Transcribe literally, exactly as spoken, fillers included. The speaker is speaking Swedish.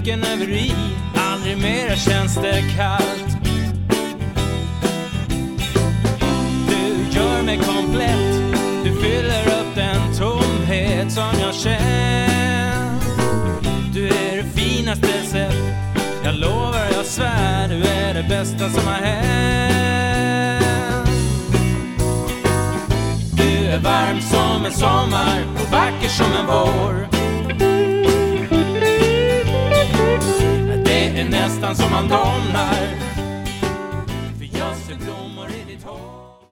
nacken över i. Aldrig mera känns det kallt. Du gör mig komplett. Du fyller upp den tomhet som jag känner. Du är det finaste sätt. Jag lovar, jag svär, du är det bästa som har hänt. Du är varm som en sommar och vacker som en vår. Det är nästan som man domnar.